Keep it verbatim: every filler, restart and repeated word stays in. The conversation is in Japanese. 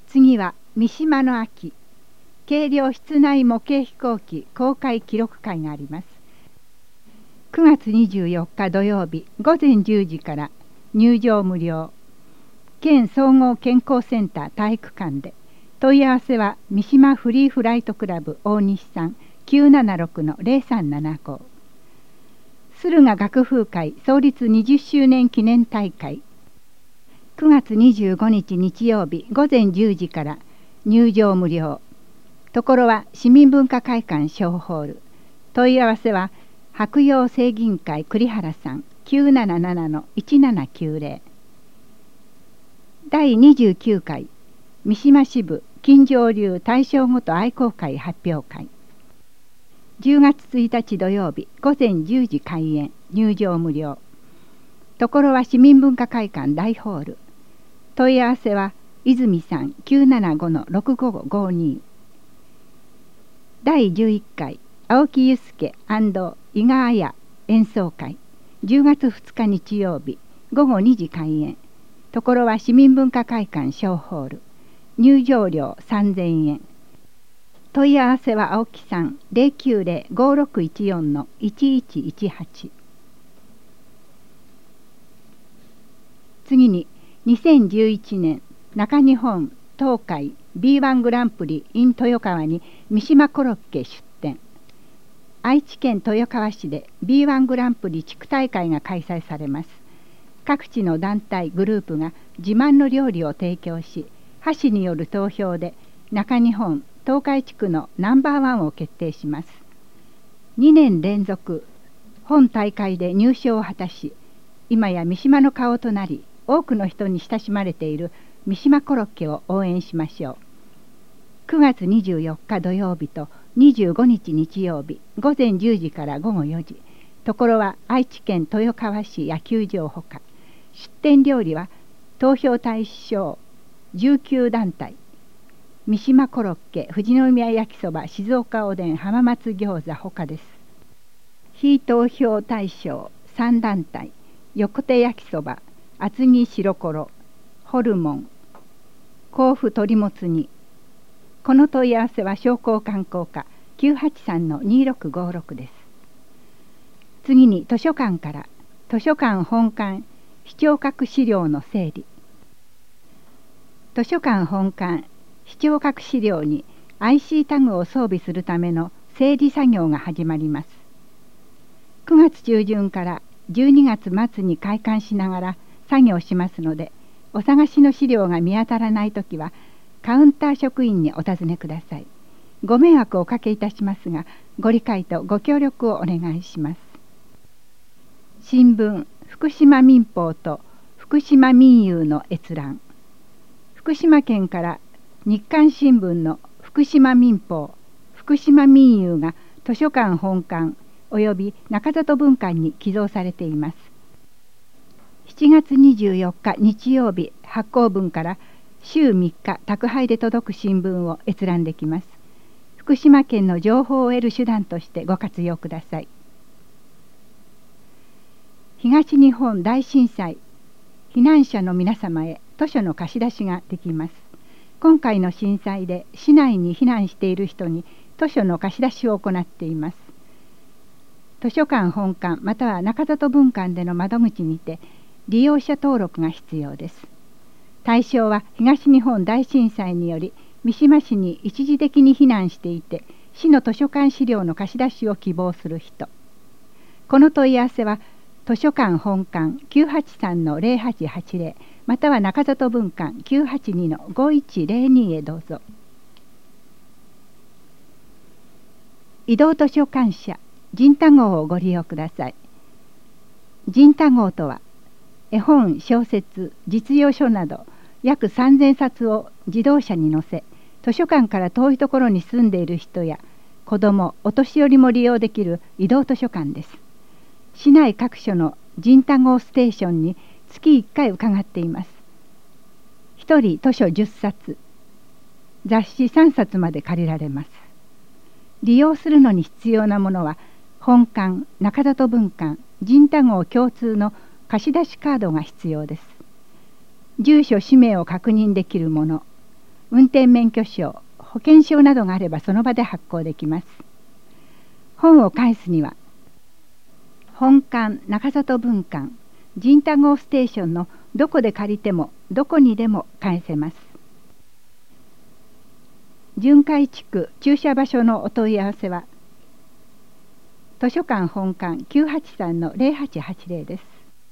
次は三島の秋軽量室内模型飛行機公開記録会があります。くがつにじゅうよっか土曜日ごぜんじゅうじから入場無料。県総合健康センター体育館で。問い合わせは三島フリーフライトクラブ大西さん きゅうななろくのゼロさんななご。駿河学風会創立にじゅっしゅうねん記念大会。くがつにじゅうごにち日曜日ごぜんじゅうじから入場無料。ところは市民文化会館小ホール。問い合わせは白洋正銀会栗原さん きゅうななななのいちななきゅうぜろ。だいにじゅうきゅうかい三島支部金城流大正ごと愛好会発表会。じゅうがつついたち土曜日ごぜんじゅうじ開演。入場無料。ところは市民文化会館大ホール。問い合わせは泉さん きゅうななごのろくごごごに。だいじゅういっかい青木祐介伊賀彩演奏会。じゅうがつふつか日曜日ごごにじ開演。ところは市民文化会館小ホール。入場料さんぜんえん。問い合わせは青木さん ゼロきゅうゼロごろくいちよんのいちいちいちはち。次ににせんじゅういちねん中日本東海 ビーワン グランプリ in 豊川に三島コロッケ出展。愛知県豊川市で ビーワン グランプリ地区大会が開催されます。各地の団体グループが自慢の料理を提供し、箸による投票で中日本東海地区のナンバーワンを決定します。にねん連続本大会で入賞を果たし、今や三島の顔となり多くの人に親しまれている三島コロッケを応援しましょう。くがつにじゅうよっか土曜日とにじゅうごにち日曜日ごぜんじゅうじからごごよじ。ところは愛知県豊川市野球場ほか。出店料理は投票対象じゅうきゅうだんたい。三島コロッケ富士宮焼きそば静岡おでん浜松餃子ほかです。非投票対象さんだんたい。横手焼きそば厚木白こホルモン甲府鶏もつ煮。この問い合わせは商工観光課 きゅうはちさんのにろくごろくです。次に図書館から図書館本館視聴覚資料の整理。図書館本館視聴覚資料に アイシー タグを装備するための整理作業が始まります。くがつちゅうじゅんからじゅうにがつまつに開館しながら作業しますので、お探しの資料が見当たらないときはカウンター職員にお尋ねください。ご迷惑をおかけいたしますが、ご理解とご協力をお願いします。新聞福島民報と福島民友の閲覧。福島県から日刊新聞の福島民報福島民友が図書館本館および中里文館に寄贈されています。しちがつにじゅうよっか日曜日発行分から週みっか宅配で届く新聞を閲覧できます。福島県の情報を得る手段としてご活用ください。東日本大震災避難者の皆様へ図書の貸し出しができます。今回の震災で市内に避難している人に図書の貸し出しを行っています。図書館本館または中里文館での窓口にて利用者登録が必要です。対象は東日本大震災により三島市に一時的に避難していて、市の図書館資料の貸し出しを希望する人。この問い合わせは図書館本館 きゅうはちさんのゼロはちはちゼロまたは中里文館 きゅうはちにのごいちゼロに へどうぞ。移動図書館社陣太号をご利用ください。陣太号とは絵本、小説、実用書など約さんぜんさつを自動車に載せ、図書館から遠いところに住んでいる人や子ども、お年寄りも利用できる移動図書館です。市内各所の陣太号ステーションにつきいっかい伺っています。ひとり図書じゅっさつ、雑誌さんさつまで借りられます。利用するのに必要なものは本館、中里文館、陣太号共通の貸し出しカードが必要です。住所氏名を確認できるもの、 運転免許証、保険証などがあればその場で発行できます。本を返すには本館、中里分館、仁太号ステーションのどこで借りてもどこにでも返せます。巡回地区駐車場所のお問い合わせは図書館本館 きゅうはちさんのゼロはちはちゼロです。